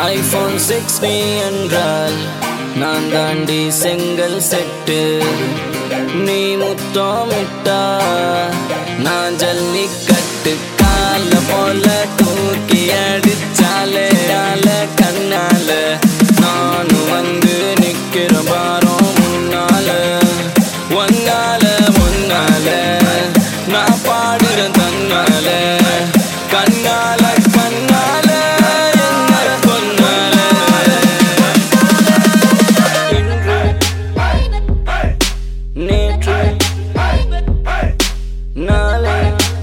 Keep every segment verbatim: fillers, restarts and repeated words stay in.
iPhone six நீ என்றால் நான் தாண்டி செங்கல் செட்டு. நீ முத்தமிட்டா நான் ஜல்லிக்கட்டு. கால போல தூக்கி அடிச்சாலே ஆல கண்ணால நானும் வந்து நிக்கிற பாரோ முன்னால. ஒன்னால முன்னால நான் பாடுறேன் தன்னால கண்ணால கண்ணால என்ன கொன்னால. இன்று நேற்று நாளை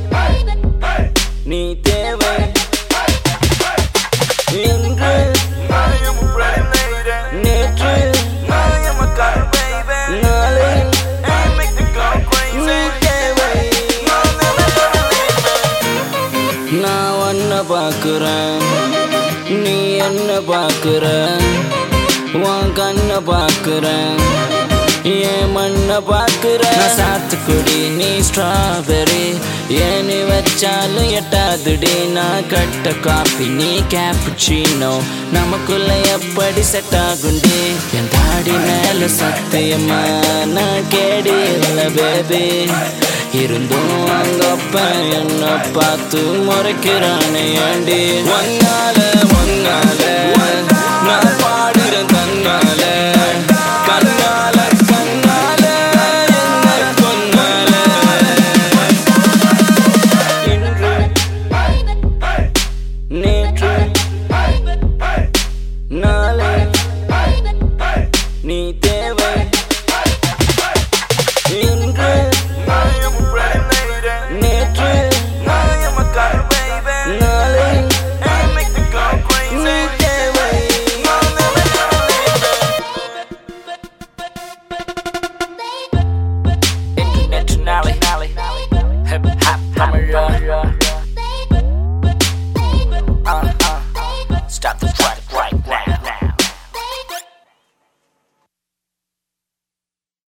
நீ தேவை. இன்று நேற்று நாளை நீ தேவை. நான் உன்னை பார்க்குறேன், நீ என்ன பார்க்குற. உன் கண்ணை பார்க்குறேன், என் மண்ணை பார்க்குற. சாத்துக்குடி நீ ஸ்ட்ராபெரி, ஏனி வச்சாலும் எட்டாதுடி. நான் கட்ட காஃபி நீ கேப்புச்சினோ, நமக்குள்ள எப்படி செட் ஆகுண்டி. என் தாடி மேல சத்தியமா நான் கேடி இல்லை பேபி. இருந்தும் அங்கப்ப என்ன பார்த்து முறைக்கிறானே ஏண்டி. ஒன்னால ஒன்னால நான் பாடுறேன் தன்னால கண்ணால கண்ணால என்ன கொன்னால. இன்று நேற்று நாளை நீ தேவை. இன்று நேற்று நாளை நீ தேவை. Internationally, hip hop, I'm a